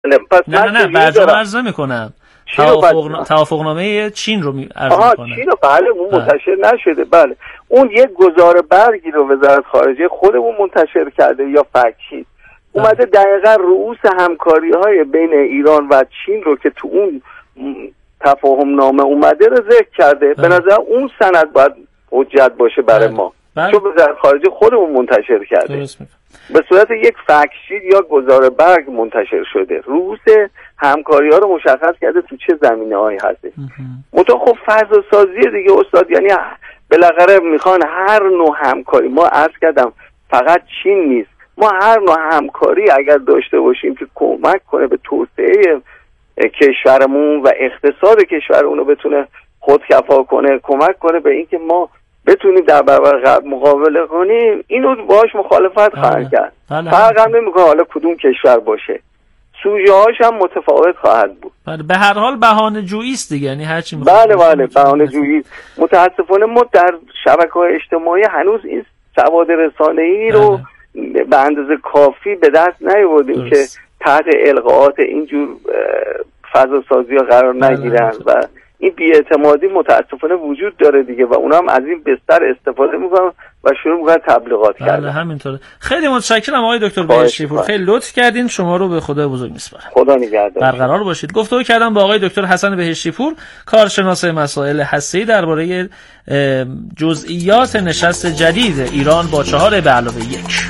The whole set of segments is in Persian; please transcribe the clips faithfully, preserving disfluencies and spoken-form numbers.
پس نه نه نه برجام عرض نمی‌کنم. توافق توافقنامه چین رو عرض می‌کنم. می‌کنم. چین رو بله اون منتشر نشده. بله اون یک گزاره برگی رو وزارت خارجه خودمون منتشر کرده یا فکشید اومده دقیقاً رؤوس همکاری‌های بین ایران و چین رو که تو اون تفاهم نامه اومده رو ذکر کرده. به نظر اون سند باید حجت باشه برای ما، چون وزارت خارجه خودمون منتشر کرده. به صورت یک فکشید یا گزاره برگ منتشر شده، رؤوس همکاری‌ها رو مشخص کرده تو چه زمینه‌هایی هست. منتها خب فضا سازی دیگه استاد، یعنی بالاخره میخوان هر نوع همکاری، ما عرض کردم فقط چین نیست، ما هر نوع همکاری اگر داشته باشیم که کمک کنه به توسعه کشورمون و اقتصاد کشورمون رو بتونه خودکفا کنه، کمک کنه به اینکه ما بتونیم در برابر غرب مقابله کنیم، اینو باهاش مخالفت خواهند کرد. فرق هم نمیکنه حالا کدوم کشور باشه، سوژه هاش هم متفاوت خواهد بود. بله به هر حال بهانه جویی است دیگه، یعنی هر چی بله بله بهانه جویی. متاسفانه ما در شبکه‌های اجتماعی هنوز این سواد رسانه‌ای رو به اندازه کافی به دست نیاوردیم که تحت القاءات اینجور فضا سازی ها قرار نگیرن و این بی‌اعتمادی متاسفانه وجود داره دیگه و اونا هم از این بستر استفاده میکنن و شروع میکنن تبلیغات کردن. بله همینطوره. خیلی متشکرم آقای دکتر بهشتی پور، خیلی لطف کردین. شما رو به خدا بزرگ میسپارم. خدا نگهدار. برقرار باشید. گفتگو کردم با آقای دکتر حسن بهشتی پور، کارشناس مسائل هسته‌ای، درباره جزئیات نشست جدید ایران با چهار به علاوه یک.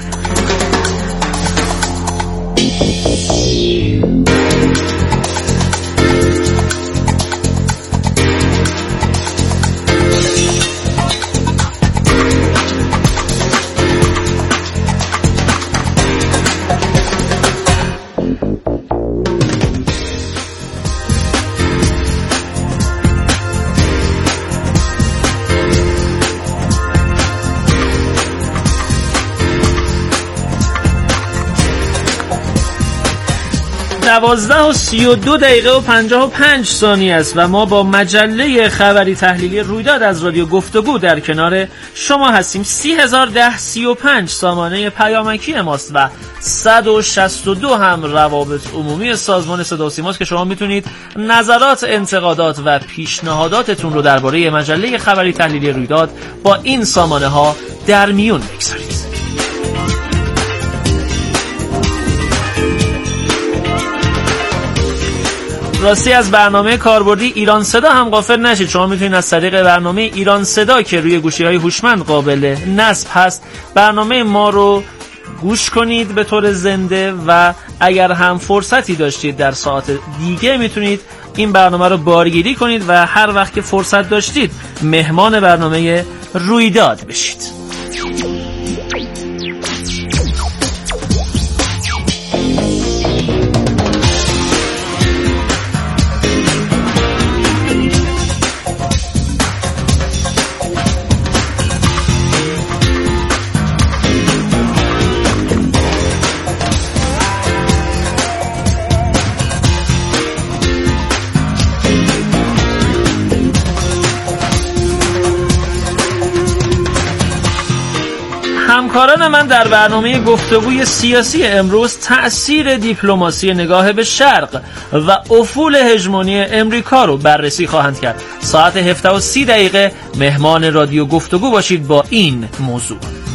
دوازده و سی و دو دقیقه و پنجاه و پنج ثانیه است و ما با مجله خبری تحلیلی رویداد از رادیو گفتگو در کنار شما هستیم. سی هزار ده سی و پنج سامانه پیامکی ماست و صد و شصت و دو هم روابط عمومی سازمان صدا و سیماست که شما میتونید نظرات، انتقادات و پیشنهاداتتون رو درباره مجله خبری تحلیلی رویداد با این سامانه ها در میون بگذارید. راستی از برنامه کاربردی ایران صدا هم غافل نشید. شما میتونید از طریق برنامه ایران صدا که روی گوشی‌های هوشمند قابل نصب هست برنامه ما رو گوش کنید به طور زنده و اگر هم فرصتی داشتید در ساعت دیگه میتونید این برنامه رو بارگیری کنید و هر وقت که فرصت داشتید مهمان برنامه رویداد بشید. همکاران من در برنامه گفتگوی سیاسی امروز تأثیر دیپلماسی نگاه به شرق و افول هژمونی امریکا رو بررسی خواهند کرد. ساعت هفده و سی دقیقه مهمان رادیو گفتگو باشید با این موضوع.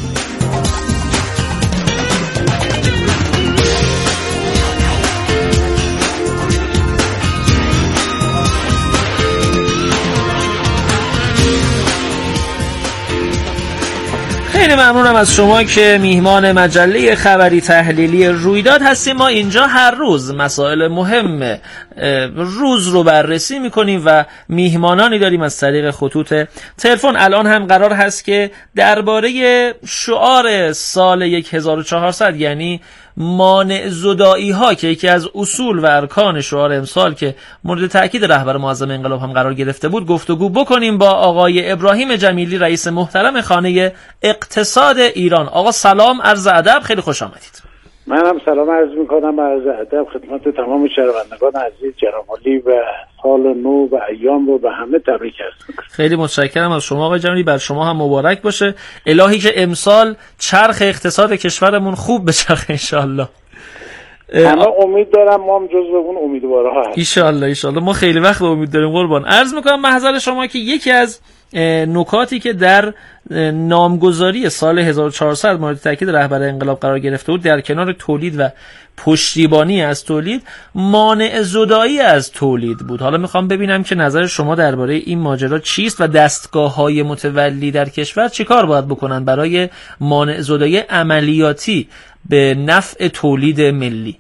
خیلی ممنونم از شما که میهمان مجله خبری تحلیلی رویداد هستیم. ما اینجا هر روز مسائل مهم روز رو بررسی میکنیم و میهمانانی داریم از طریق خطوط تلفن. الان هم قرار هست که درباره شعار سال هزار و چهارصد یعنی مانع زدایی ها که یکی از اصول و ارکان شعار امسال که مورد تاکید رهبر معظم انقلاب هم قرار گرفته بود گفتگو بکنیم با آقای ابراهیم جمیلی، رئیس محترم خانه اقتصاد ایران. آقا سلام، عرض ادب، خیلی خوش آمدید. منم سلام عرض میکنم، عرض ادب خدمت تمام شنوندگان عزیز. جناب عالی و سال نو و ایام رو به همه تبریک عرض میکنم. خیلی متشکرم از شما آقای جمیلی، بر شما هم مبارک باشه. الهی که امسال چرخ اقتصاد کشورمون خوب بچرخه ان شاء الله. همه امید دارم، ما هم جزو اون امیدوارها هستیم. ایشالله ایشالله. ما خیلی وقت امید داریم قربان. عرض میکنم محضر شما که یکی از نکاتی که در نامگذاری سال هزار و چهارصد مورد تاکید رهبر انقلاب قرار گرفته بود، در کنار تولید و پشتیبانی از تولید، مانع زدایی از تولید بود. حالا میخوام ببینم که نظر شما درباره این ماجرا چیست و دستگاه‌های متولی در کشور چیکار باید بکنن برای مانع زدایی عملیاتی به نفع تولید ملی؟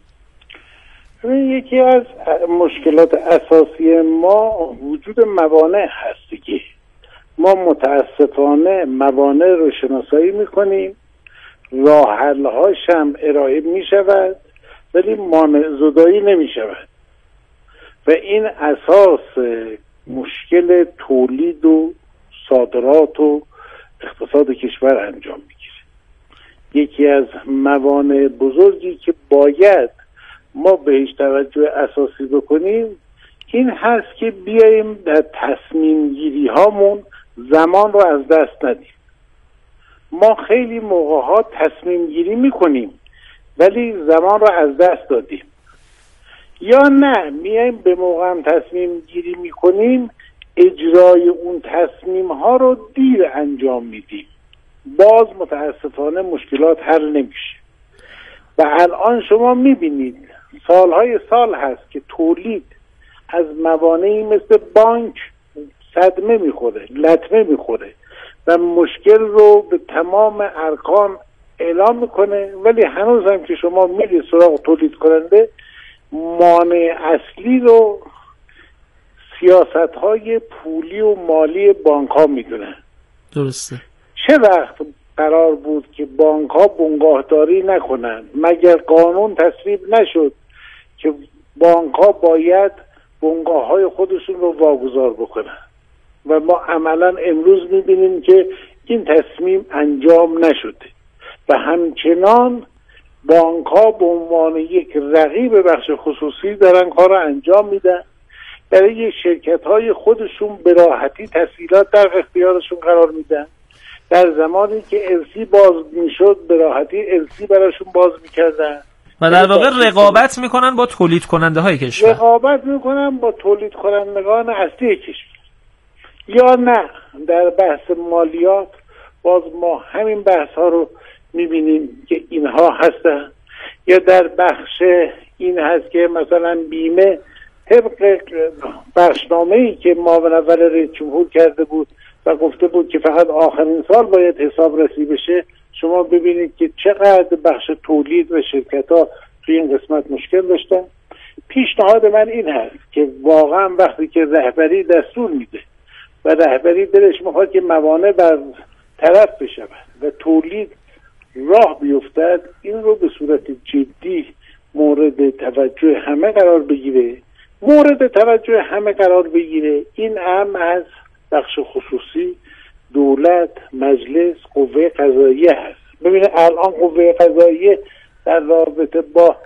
یکی از مشکلات اساسی ما وجود موانع هست دیگه. ما متاسفانه موانع رو شناسایی میکنیم، راه حل‌هاش هم ارائه میشود، ولی مانع زدایی نمیشود و این اساس مشکل تولید و صادرات و اقتصاد کشور انجام میگیره. یکی از موانع بزرگی که باید ما بهش توجه اساسی بکنیم این هست که بیاییم در تصمیم گیری هامون زمان رو از دست ندیم. ما خیلی موقع ها تصمیم گیری میکنیم ولی زمان رو از دست دادیم، یا نه میایم به موقع هم تصمیم گیری میکنیم اجرای اون تصمیم ها رو دیر انجام میدیم، باز متاسفانه مشکلات حل نمیشه. و الان شما میبینید سالهای سال هست که تولید از موانعی مثل بانک صدمه میخوره، لطمه میخوره و مشکل رو به تمام ارکان اعلام میکنه، ولی هنوز هم که شما میرید سراغ تولید کننده مانع اصلی رو سیاست های پولی و مالی بانک ها میدونن. درسته. چه وقت قرار بود که بانک ها بنگاهداری نکنن؟ مگر قانون تصویب نشد که بانک ها باید بنگاه های خودشون رو واگذار بکنن؟ و ما عملا امروز میبینیم که این تصمیم انجام نشده و همچنان بانک ها به عنوان یک رقیب بخش خصوصی دارن کار رو انجام میدن، برای شرکت های خودشون به راحتی تسهیلات در اختیارشون قرار میدن، در زمانی که السی باز میشد به راحتی السی براشون باز میکردن و در واقع رقابت میکنن با تولید کننده های کشور، رقابت میکنن با تولید کنندگان اصلی کشور. یا نه در بحث مالیات باز ما همین بحث ها رو میبینیم که اینها هستن، یا در بخش این هست که مثلا بیمه طبق بخشنامه‌ای که معاون اول رئیس جمهور کرده بود و گفته بود که فقط آخرین سال باید حساب رسی بشه، شما ببینید که چقدر بخش تولید و شرکت ها توی این قسمت مشکل داشتن. پیشنهاد من این هست که واقعا وقتی که رهبری دستور میده و رهبری دلش میخواد که موانع بر طرف بشود و تولید راه بیفتد، این رو به صورت جدی مورد توجه همه قرار بگیره مورد توجه همه قرار بگیره این اهم از بخش خصوصی، دولت، مجلس، قوه قضاییه هست. ببینید الان قوه قضاییه در رابطه با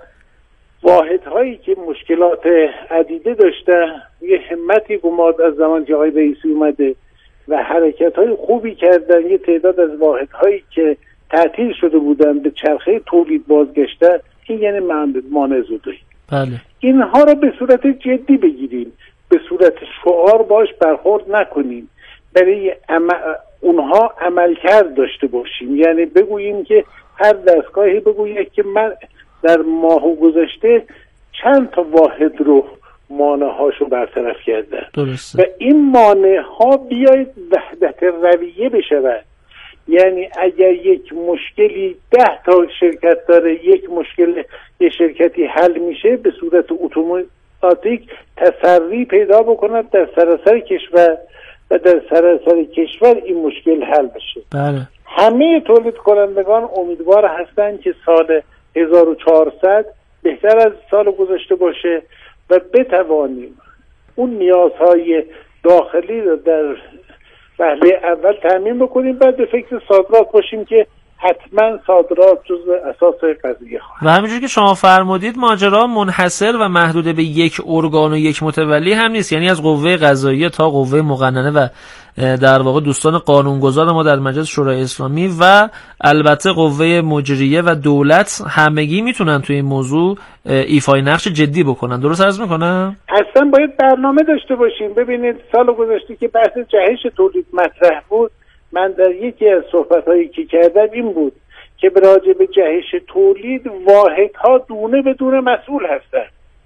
واحدهایی که مشکلات عدیده داشته یه همتی گماد از زمان که آقای رئیسی اومده و حرکت‌های خوبی کردن. یه تعداد از واحدهایی که تعطیل شده بودن به چرخه تولید بازگشتن، این یعنی مانع زدایی. بله. اینها رو به صورت جدی بگیریم، به صورت شعار باش برخورد نکنیم، برای عمل اونها عملکرد داشته باشیم. یعنی بگوییم که هر دستگاهی بگوید که من در ماه گذشته چند تا واحد رو مانع هاشو برطرف کردن. درسته. و این مانع ها بیاید وحدت رویه بشود. یعنی اگر یک مشکلی ده تا شرکت داره، یک مشکل یه شرکتی حل میشه، به صورت اتوماتیک تسری پیدا بکند در سراسر کشور و در سراسر کشور این مشکل حل بشه. بله. همه تولید کنندگان امیدوار هستند که سال هزار و چهارصد بهتر از سال گذشته باشه و بتوانیم اون نیازهای داخلی رو در وهله اول تامین بکنیم، بعد به فکر صادرات باشیم که حتما صادرات جزء اساس قضیه خواهد. و همینجور که شما فرمودید ماجرا منحصر و محدود به یک ارگان و یک متولی هم نیست، یعنی از قوه قضاییه تا قوه مقننه و در واقع دوستان قانونگذار ما در مجلس شورای اسلامی و البته قوه مجریه و دولت همگی میتونن توی این موضوع ایفای نقش جدی بکنن. درست عرض میکنم؟ اصلا باید برنامه داشته باشیم. ببینید سال گذشته که بحث جهش تولید مطرح بود، من در یکی از صحبت‌هایی که کردم این بود که به راجع به جهش تولید واحدها دونه به دونه مسئول هستن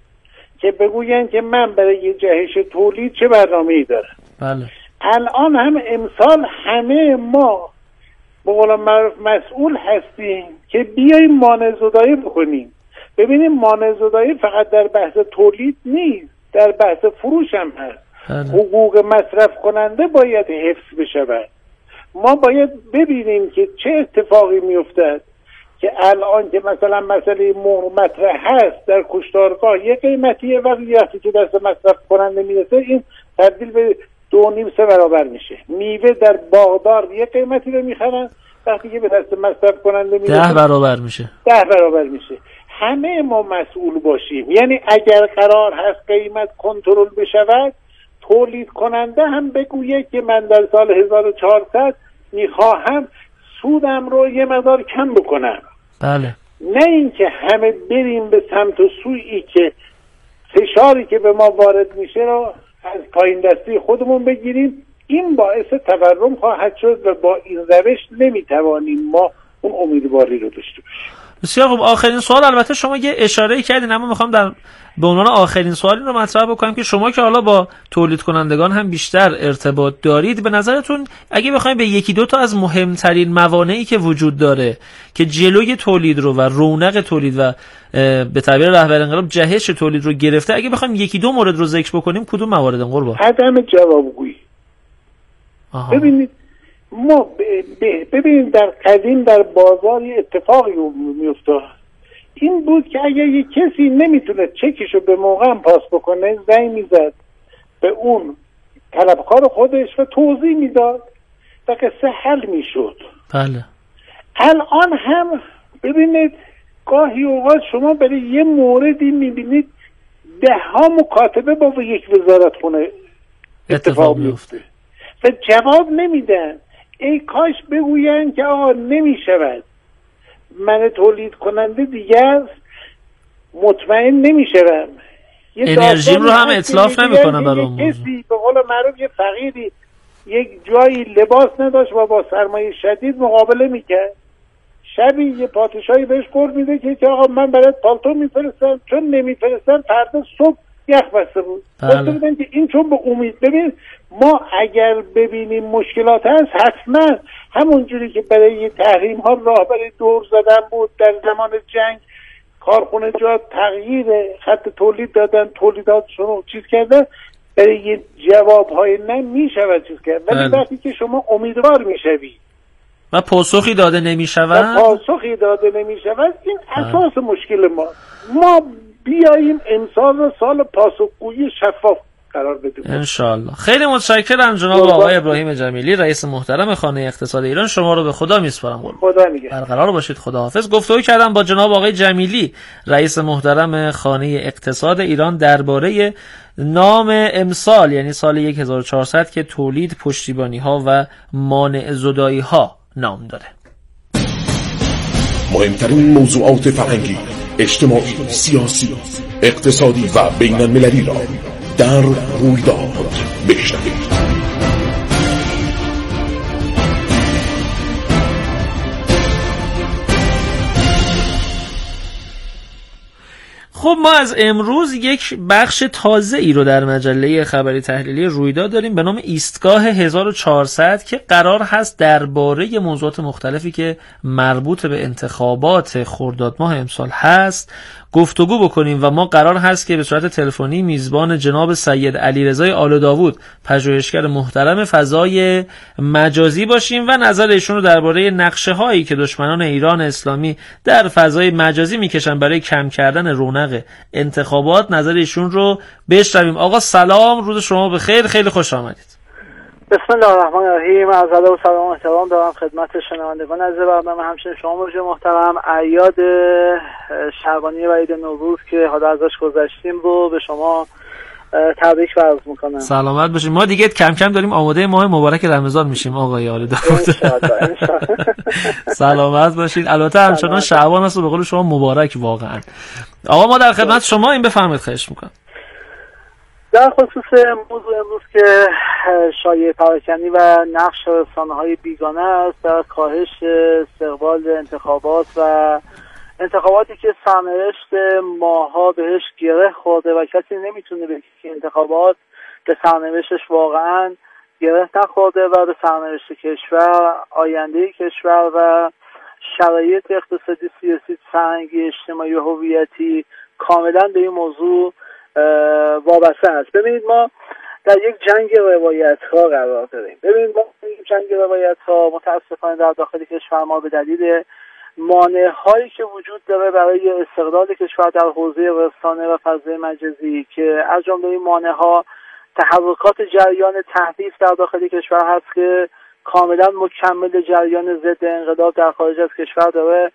که بگوین که من برای جهش تولید چه برنامه‌ای دارم. بله. الان هم امسال همه ما به قول معروف مسئول هستیم که بیاییم مانع زدایی بکنیم. ببینیم مانع زدایی فقط در بحث تولید نیست، در بحث فروش هم هست. بله. حقوق مصرف کننده باید حفظ بشود. ما باید ببینیم که چه اتفاقی میافتد که الان که مثلا مسئله مهر مطرح هست در کشتارگاه یک قیمتیه و وقتی که دست مصرف کننده میرسه این تبدیل به دو نیم سه برابر میشه. میوه در باغدار یک قیمتی رو میخرن، وقتی که به دست مصرف کننده میرسه ده برابر میشه. ده برابر میشه. همه ما مسئول باشیم. یعنی اگر قرار هست قیمت کنترل بشود، تولید کننده هم بگویه که من در سال هزار و چهارصد میخواهم سودم رو یه مقدار کم بکنم. بله. نه اینکه همه بریم به سمت و سویی که فشاری که به ما وارد میشه رو از پایین دستی خودمون بگیریم. این باعث تورم خواهد شد و با این روش نمیتوانیم ما اون امیدواری رو داشته باشیم. بسیار خوب. آخرین سوال، البته شما یه اشاره کردین اما میخوام در به عنوان آخرین سوالی رو مطرح بکنم که شما که حالا با تولید کنندگان هم بیشتر ارتباط دارید، به نظرتون اگه بخوایم به یکی دو تا از مهمترین موانعی که وجود داره که جلوی تولید رو و رونق تولید و به تعبیر رهبر انقلاب جهش تولید رو گرفته، اگه بخوایم یکی دو مورد رو ذکر بکنیم کدوم موارد قربان؟ عدم جوابگویی. ببینید ما ببینید در قدیم در بازار یه اتفاقی میافتاد، این بود که اگر یک کسی نمیتونه چکشو به موقع پاس بکنه زنگ میزد به اون طلبکار خودش و توضیح میداد و قصه حل میشد. بله. الان هم ببینید گاهی اوقات شما برای یه موردی میبینید ده ها مکاتبه با یک وزارت خونه اتفاق میفته و جواب نمیدن. ای کاش بگوین که آقا نمیشود، من تولید کننده دیگر مطمئن نمیشم، انرژی رو هم اتلاف نمیکنم برای اون موضوع. کسی به قول معروف یه فقیری یک جایی لباس نداشت و با سرمایه شدید مقابله میکرد، شبی یه پادشاهی بهش قول میده که آقا من برات پالتو میفرستم، چون نمیفرستم فردا صبح یخ بسته بود. بله. که این چون به امید. ببین ما اگر ببینیم مشکلات هست حتما همون جوری که برای تحریم ها راه برای دور زدن بود در زمان جنگ، کارخونه جا تغییر خط تولید دادن، تولیداتشون رو چیز کردن، برای جواب های نه میشود چیز کرد. ولی بله. وقتی که شما امیدوار میشوی و پاسخی داده نمیشود و پاسخی داده نمیشود این اساس مشکل ما. ما بیاییم امسال رو سال پاسخگویی شفاف قرار بدیم انشالله. خیلی متشکرم جناب آقای ابراهیم جمیلی، رئیس محترم خانه اقتصاد ایران. شما رو به خدا میسپارم. خدا نگهدار. برقرار باشید. خداحافظ. گفتگو کردم با جناب آقای جمیلی، رئیس محترم خانه اقتصاد ایران، درباره نام امسال یعنی سال هزار و چهارصد که تولید، پشتیبانی ها و مانع زدایی ها نام داره. مهمترین موضوعات فرهنگی، اجتماعی، سیاسی، اقتصادی و بین المللی را در رویداد بشنوید. خب ما از امروز یک بخش تازه ای رو در مجله خبری تحلیلی رویداد داریم به نام ایستگاه هزار و چهارصد که قرار هست درباره موضوعات مختلفی که مربوط به انتخابات خرداد ماه امسال هست گفتگو بکنیم و ما قرار هست که به صورت تلفنی میزبان جناب سید علیرضا آل داوود، پژوهشگر محترم فضای مجازی باشیم و نظر ایشون رو درباره نقشه هایی که دشمنان ایران اسلامی در فضای مجازی میکشن برای کم کردن رونق انتخابات، نظر ایشون رو بشنویم. آقا سلام، روز شما بخیر، خیلی خوش آمدید. بسم الله الرحمن الرحیم. از ادب و سلام و احترام دارم خدمت شنوندگان عزیز برنامه، همچنین شما مرجع محترم. اعیاد شعبانی و عید نوروز که حالا ازش گذشتیم رو به شما تبریک عرض میکنم. سلامت باشید. ما دیگه کم کم داریم آماده ماه مبارک رمضان میشیم آقای آل داوود. سلامت باشید. البته همچنان شعبان است و به قول شما مبارک واقعا. آقا ما در خدمت شما، این بفرمایید. خواهش میکنم. در خصوص موضوع امروز که شایعه پراکنی و نقش رسانه‌های بیگانه است در کاهش استقبال انتخابات و انتخاباتی که سرنوشت ماها بهش گره خورده و کسی نمیتونه بگه که انتخابات به سرنوشتش واقعا گره نخورده و به سرنوشت کشور، آینده کشور و شرایط اقتصادی، سیاسی، فرهنگی، اجتماعی و هویتی کاملا به این موضوع وابسته است. ببینید ما در یک جنگ روایت ها قرار داریم. ببینید ما در یک جنگ روایت ها متاسفانه در داخل کشور ما به دلیل مانع هایی که وجود داره برای استقلال کشور در حوزه رسانه و فضای مجازی که از جمله این مانع ها تحرکات جریان تحریف در داخل کشور هست که کاملا مکمل جریان ضد انقلاب در خارج از کشور داره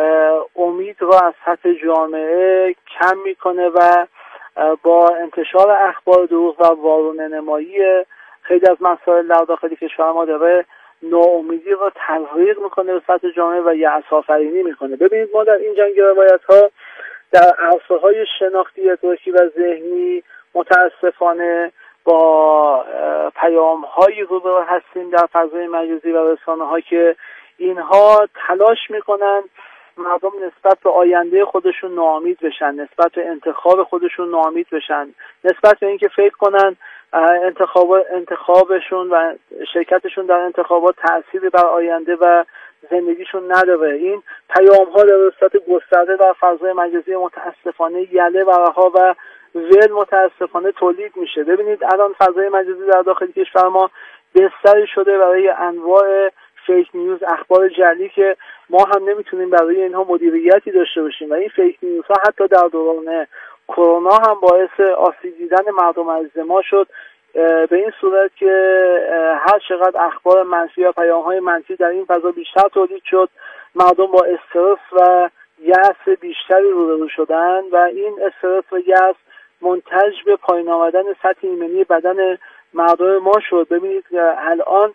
امید رو از سطح جامعه کم میکنه و با انتشار اخبار دروغ و وارونه نمایی خیلی از مسائل در داخل کشور ما داره ناامیدی رو تزریق میکنه به سطح جامعه و یأس آفرینی میکنه. ببینید ما در این جنگ روایت ها در عرصه های شناختی، ادراکی و ذهنی متاسفانه با پیام هایی روبرو هستیم در فضای مجازی و رسانه ها که اینها تلاش میکنن مردم نسبت به آینده خودشون ناامید بشن، نسبت به انتخاب خودشون ناامید بشن، نسبت به اینکه فکر کنن انتخاب انتخابشون و شرکتشون در انتخابات تأثیری بر آینده و زندگیشون نداره. این پیام ها در صورت گسترده در فضای مجازی متاسفانه یله و رها و ول متاسفانه تولید میشه. ببینید الان فضای مجازی در داخل کشور ما بستری شده برای انواع فیک نیوز، اخبار جعلی که ما هم نمیتونیم برای اینها مدیریتی داشته باشیم و این فیک نیوز ها حتی در دوران کرونا هم باعث آسیب دیدن مردم عزیز ما شد، به این صورت که هر چقدر اخبار منفی یا پیام های منفی در این فضا بیشتر تولید شد، مردم با استرس و یأس بیشتری روبرو شدن و این استرس و یأس منتج به پایین آمدن سطح ایمنی بدن مردم ما شد. ببینید الان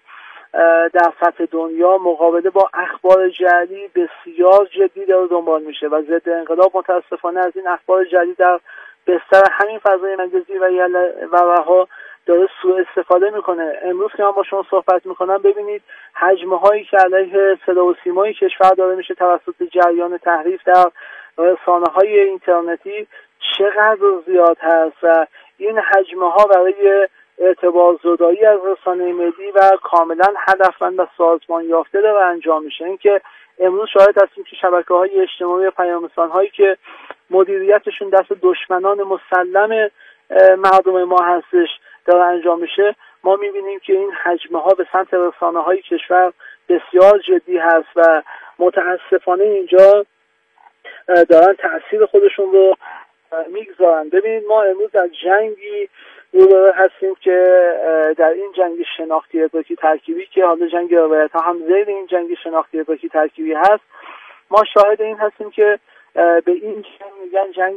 در سطح دنیا مقابله با اخبار جعلی بسیار جدی داره دنبال میشه و ضد انقلاب متاسفانه از این اخبار جعلی در بستر همین فضای مجازی و و رها داره سوء استفاده میکنه. امروز که من با شما صحبت میکنم ببینید حجمه هایی که علیه صدا و سیمای کشور داره میشه توسط جریان تحریف در رسانه های اینترنتی چقدر زیاد هست و این حجمه ها برای اعتبار زدایی از رسانه ملی و کاملا هدفمند و سازمان یافته داره انجام میشه. این که امروز شاهد هستیم که شبکه‌های اجتماعی و پیام‌رسان‌هایی که مدیریتشون دست دشمنان مسلم مردم ما هستش داره انجام میشه، ما میبینیم که این حجمه ها به سمت رسانه‌های کشور بسیار جدی هست و متاسفانه اینجا دارن تأثیر خودشون رو میگذارن. ببینید ما امروز در جنگی روبرو هستیم که در این جنگ شناختی ادراکی ترکیبی که حالا جنگ روایت ها هم زیر این جنگ شناختی ادراکی ترکیبی هست، ما شاهد این هستیم که به این جنگ میگن جنگ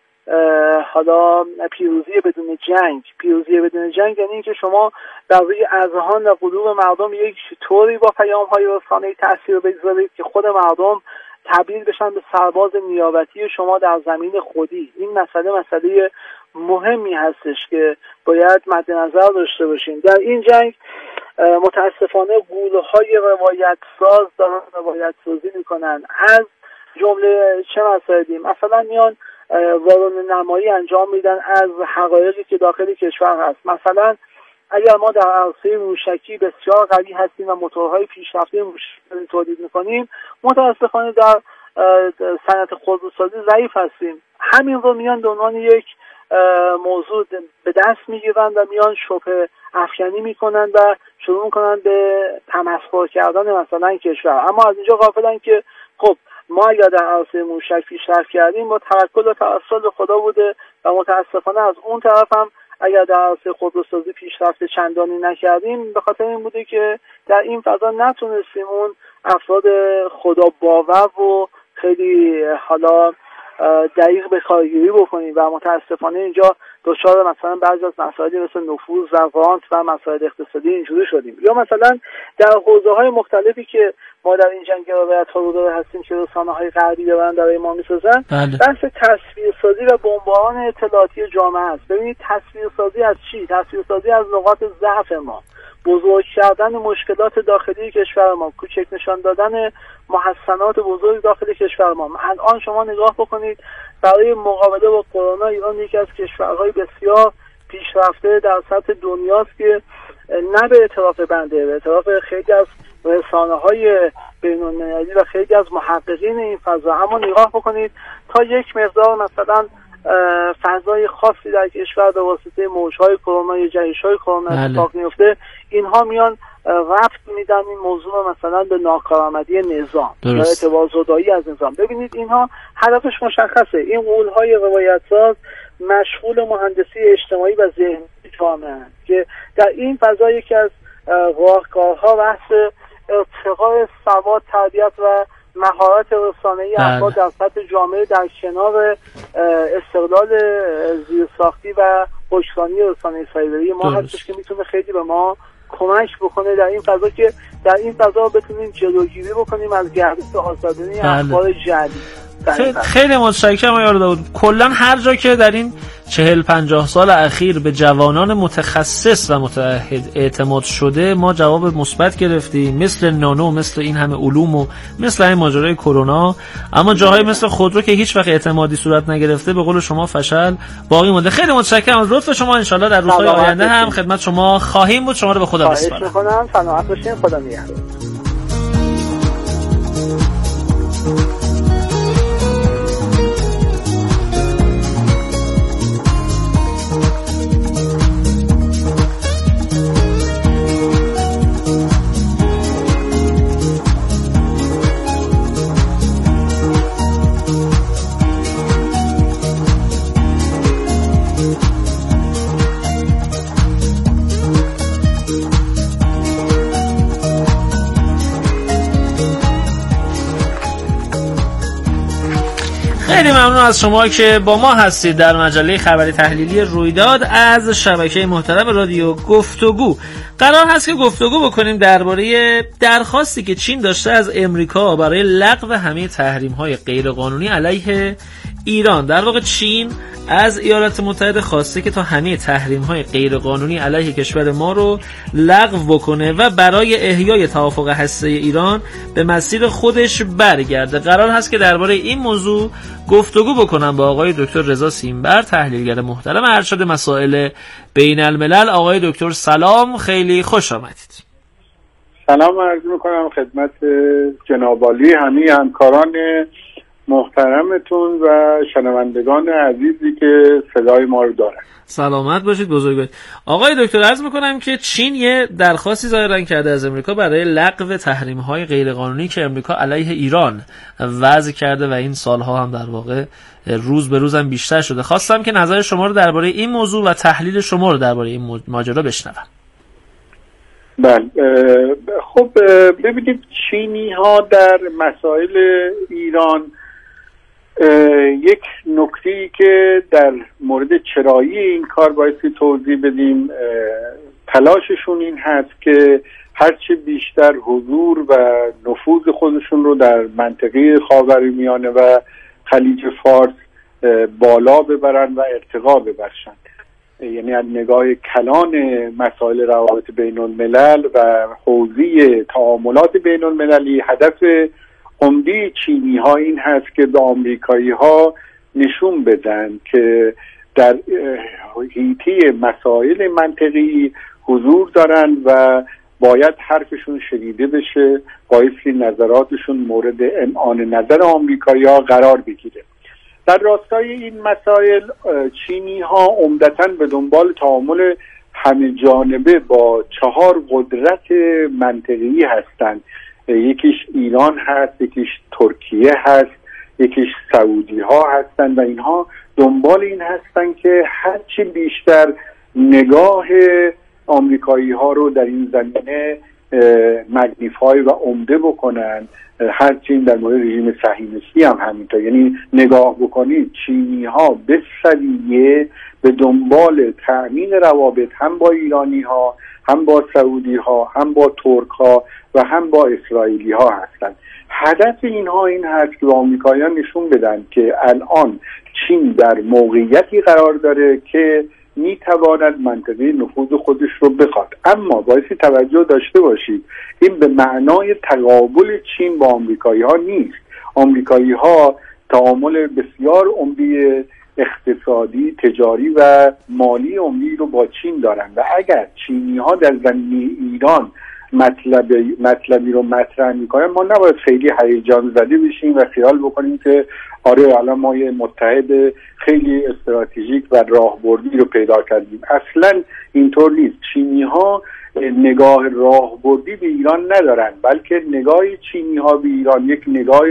حالا پیروزی بدون جنگ. پیروزی بدون جنگ یعنی اینکه شما در روی اذهان و قلوب مردم یک طوری با پیام های رسانه‌ای تاثیر بگذارید که خود مردم تبدیل بشن به سرباز نیابتی شما در زمین خودی. این مسئله مسئله مهمی هستش که باید مد نظر داشته باشیم. در این جنگ متاسفانه گوله‌های روایت ساز دارن روایت سازی میکنن. از جمله چه مسائلی؟ مثلا میان وارونه نمایی انجام میدن از حقایقی که داخل کشور هست. مثلا اگر ما در عرصه موشکی بسیار قوی هستیم و موتورهای پیشرفته موشکی تولید میکنیم، متاسفانه در صنعت خودروسازی ضعیف هستیم. همین رو میان به عنوان یک موضوع به دست میگیرن و میان شبهه افکنی میکنن و شروع میکنن به تمسخر کردن مثلا کشور. اما از اینجا غافلن که خب ما اگر در عرصه موشک پیشرفت کردیم با توکل و توسل خدا بوده و متاسفانه از اون طرف هم اگر در عرصه خودروسازی پیشرفت چندانی نکردیم به خاطر این بوده که در این فضا نتونستیم اون افراد خدا باور و خیلی حالا دقیق به کارگیری بکنیم و متاسفانه اینجا دچار مثلا بعضی از مسائلی مثل نفوذ و وانت و مسائل اقتصادی اینجوری شدیم. یا مثلا در حوزه‌های مختلفی که ما در این جنگ روایت‌ها رو داره هستیم که رسانه‌های غربی دارن برای ما می‌سازن، بحث تصویرسازی و بمباران اطلاعاتی جامعه است. ببینید تصویرسازی از چی؟ تصویرسازی از نقاط ضعف ما، بزرگ کردن مشکلات داخلی کشور ما، کوچک نشان دادن محسنات بزرگ داخل کشور ما. الان شما نگاه بکنید برای مقابله با کرونا ایران یکی از کشورهای بسیار پیشرفته در سطح دنیاست که نه به اعتراف بنده، به اعتراف خیلی از رسانه‌های بین‌المللی و خیلی از محققین این فضا. اما نگاه بکنید تا یک مقدار مثلا فضای خاصی در کشور به واسطه موج‌های کرونا یا جهش‌های کرونا اتفاق میفته، اینها میان رفت میدن این موضوع مثلا به ناکارآمدی نظام یا اعتبار زدایی از نظام. ببینید اینها هدفش مشخصه. این قول‌های روایت‌ساز مشغول مهندسی اجتماعی و ذهنی جامعه که در این فضا یکی از راهکارها بحث ارتقاء سواد، تربیت و مهارت رسانه‌ای افراد در سطح جامعه در کنار استقلال زیرساختی و حکمرانی رسانه سایبری ما هستش که میتونه خیلی به ما کمک بکنه در این فضا که در این فضا بتونیم جلوگیری بکنیم از گردش آزادانه اخبار جعلی. خیلی, خیلی متشکرم آقای داوود. کلا هر جا که در این چهل پنجاه سال اخیر به جوانان متخصص و متعهد اعتماد شده ما جواب مثبت گرفتیم، مثل نانو، مثل این همه علوم و مثل این ماجرای کرونا. اما جاهای مثل خودرو که هیچ وقت اعتمادی صورت نگرفته به قول شما فشل باقی مونده. خیلی متشکرم از لطف شما. ان شاءالله در روزهای آینده هم خدمت شما خواهیم بود. شما رو به خدا بسپارم. خواهش می‌کنم. سلامت باشین. خدا نگهدار. خیلی ممنون از شما که با ما هستید در مجله خبری تحلیلی رویداد از شبکه محترم رادیو گفتگو. قرار هست که گفتگو بکنیم درباره درخواستی که چین داشته از امریکا برای لغو همه تحریم‌های غیرقانونی علیه ایران. در واقع چین از ایالات متحده خواسته که تا همه تحریم‌های غیرقانونی علیه کشور ما رو لغو بکنه و برای احیای توافق هسته‌ای ایران به مسیر خودش برگرده. قرار هست که درباره این موضوع گفتگو بکنم با آقای دکتر رضا سیمبر، تحلیلگر محترم ارشد مسائل بین الملل. آقای دکتر سلام، خیلی خوش آمدید. سلام عرض می‌کنم خدمت جناب عالی، همه همکاران محترمتون و شنوندگان عزیزی که صدای ما رو دارن. سلامت باشید بزرگوار. آقای دکتر عرض میکنم که چین یه درخواستی ظاهرا کرده از امریکا برای لغو تحریم‌های غیرقانونی که امریکا علیه ایران وضع کرده و این سالها هم در واقع روز به روز هم بیشتر شده. خواستم که نظر شما رو درباره این موضوع و تحلیل شما رو درباره این ماجرا بشنوم. بله، خب ببینید چینی ها در مسائل ایران یک نکته‌ای که در مورد چرایی این کار بایستی توضیح بدیم، تلاششون این هست که هرچه بیشتر حضور و نفوذ خودشون رو در منطقه خاورمیانه و خلیج فارس بالا ببرن و ارتقا ببخشن. یعنی از نگاه کلان مسائل روابط بین الملل و حوزه تعاملات بین المللی، هدف عمده چینی ها این هست که به آمریکایی ها نشون بدن که در حیطه مسائل منطقی حضور دارن و باید حرفشون شنیده بشه، بایستی نظراتشون مورد امعان نظر آمریکایی ها قرار بگیره. در راستای این مسائل چینی ها عمدتاً به دنبال تعامل همه جانبه با چهار قدرت منطقی هستند. یکیش ایران هست، یکیش ترکیه هست، یکیش سعودی ها هستند و اینها دنبال این هستند که هرچی بیشتر نگاه آمریکایی ها رو در این زمینه مگنیفای و عمده بکنن. هرچند در مورد رژیم صهیونیستی هم همینطور. یعنی نگاه بکنید چینی ها به سویه به دنبال تأمین روابط هم با ایرانی ها، هم با سعودی ها، هم با ترک ها و هم با اسرائیلی ها هستند. هدف اینها این هست که آمریکاییان نشون بدن که الان چین در موقعیتی قرار داره که میتواند منطقه نفوذ خودش رو بخواد. اما بایستی توجه داشته باشید این به معنای تقابل چین با آمریکایی ها نیست. آمریکایی ها تعامل بسیار عمده اقتصادی، تجاری و مالی عمدی رو با چین دارن و اگر چینی ها در زمینه ایران مطلبی مطلبی رو مطرح میکنن ما نباید خیلی هیجان زده بشیم و خیال بکنیم که آره الان ما یه متحد خیلی استراتژیک و راهبردی رو پیدا کردیم. اصلا اینطور نیست. چینی ها نگاه راهبردی به ایران ندارن، بلکه نگاه چینی ها به ایران یک نگاه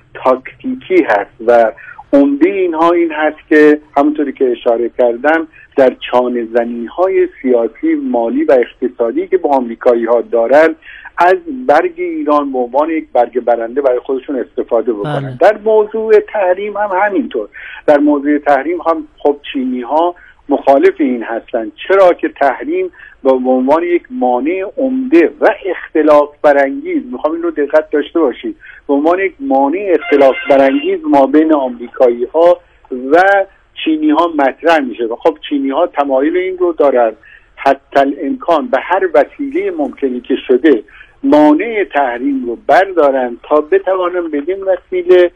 تاکتیکی هست و عمده اینها این هست که همونطوری که اشاره کردم در چانه زنی های سیاسی، مالی و اقتصادی که با آمریکایی ها دارن از برگ ایران به عنوان یک برگ برنده برای خودشون استفاده بکنن. در موضوع تحریم هم همینطور. در موضوع تحریم هم خب چینی ها مخالف این هستند. چرا که تحریم به عنوان یک مانع عمده و اختلاف برانگیز، میخوام این رو دقت داشته باشید، به عنوان یک مانع اختلاف برانگیز ما بین آمریکایی ها و چینی ها مطرح میشه و خب چینی ها تمایل این رو دارن حتی الامکان به هر وسیله ممکنی که شده مانع تحریم رو بردارن تا بتوانن بدین وسیله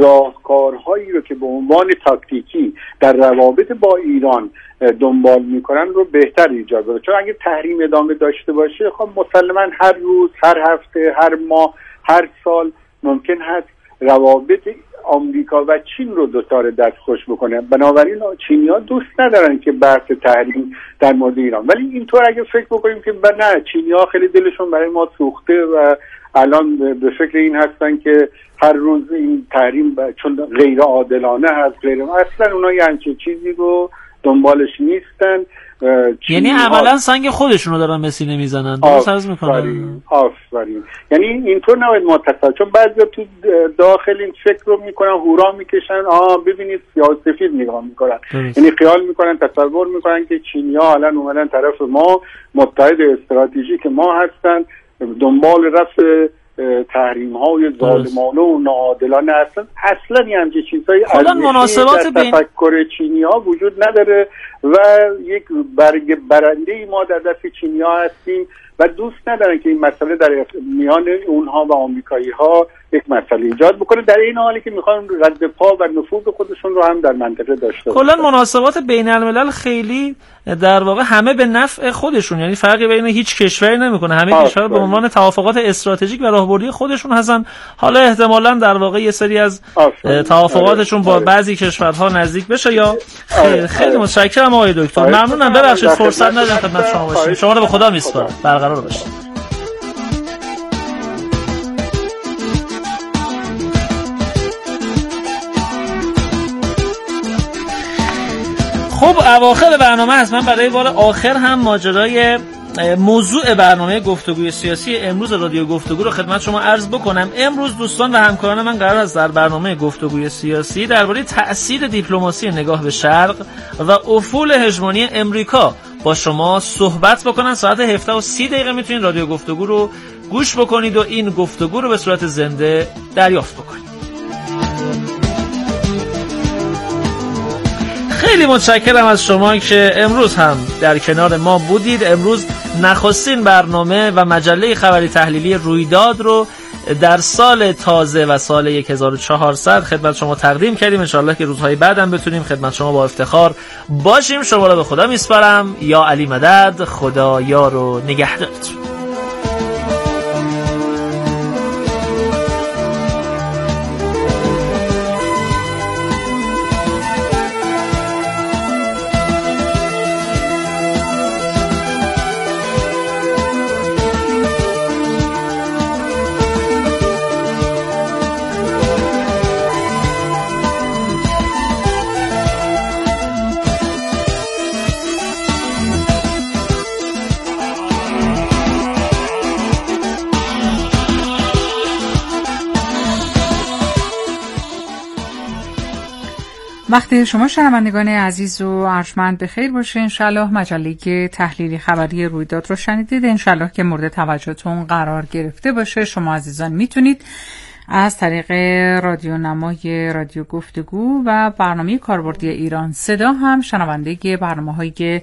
راهکارهایی رو که به عنوان تاکتیکی در روابط با ایران دنبال میکنن رو بهتر ایجاد کنن. چون اگه تحریم ادامه داشته باشه خب مسلما هر روز، هر هفته، هر ماه، هر سال ممکن هست روابط آمریکا و چین رو دوچار دستخوش بکنه. بنابراین چینی ها دوست ندارن که بحث تحریم در مورد ایران، ولی اینطور اگه فکر بکنیم که نه چینی ها خیلی دلشون برای ما سوخته و الان به فکر این هستن که هر روز این تحریم چون غیر عادلانه هست، غیر اصلا اونا یه همچین چیزی رو دنبالش نیستن. یعنی عملا سنگ خودشون رو دارن به سینه میزنن، درست عرض میکنن. آفرین. یعنی اینطور نباید ما تصور، چون بعضی تو داخل این فکر رو میکنن، هورا میکشن، آها ببینید سیاه سفید نگاه میکنن. یعنی خیال میکنن، تصور میکنن که چینی‌ها الان اومدن طرف ما، متحد استراتژیک ما هستن، دنبال رفع تحریم های ظالمانه و ناعادلانه هستن. اصلا یه همچین چیزهای مناسبات در تفکر چینی ها وجود نداره و یک برگ برنده ای ما در دست چینی ها هستیم و دوست ندارن که این مسئله در میان اونها و آمریکایی ها یک مسئله ایجاد بکنه، در این حالی که میخوان رد پا و نفوذ خودشون رو هم در منطقه داشته باشن. کلا مناسبات بین الملل خیلی در واقع همه به نفع خودشون، یعنی فرقی بین هیچ کشوری نمیکنه، همه کشورها به عنوان توافقات استراتژیک و راهبردی خودشون هستن. حالا احتمالاً در واقع یه سری از توافقاتشون با بعضی کشورها نزدیک بشه یا خیلی خیلی متشکرم آقای دکتر، ممنونم. ببخشید فرصت ندادم خدمت شما باشیم. شما رو به خدا میسپارم. برقرار باشید. خب اواخر برنامه هست. من برای بار آخر هم ماجرای موضوع برنامه گفتگوی سیاسی امروز رادیو گفتگو رو خدمت شما عرض بکنم. امروز دوستان و همکاران من قرار است در برنامه گفتگوی سیاسی درباره تأثیر دیپلماسی نگاه به شرق و افول هژمونی امریکا با شما صحبت بکنن. ساعت هفده و سی دقیقه میتونید رادیو گفتگو رو گوش بکنید و این گفتگو رو به صورت زنده دریافت بکنید. خیلی متشکرم از شما که امروز هم در کنار ما بودید. امروز نخستین برنامه و مجله خبری تحلیلی رویداد رو در سال تازه و سال هزار و چهارصد خدمت شما تقدیم کردیم. انشالله که روزهای بعدم بتونیم خدمت شما با افتخار باشیم. شما رو به خدا میسپارم. یا علی مدد. خدا یار و نگهدارتون. وقتی شما شنوندگان عزیز و ارجمند بخیر باشه. انشالله مجله تحلیلی خبری رویداد رو شنیدید. انشالله که مورد توجهتون قرار گرفته باشه. شما عزیزان میتونید از طریق رادیو نمای رادیو گفتگو و برنامه کاربردی ایران صدا هم شنونده برنامه‌های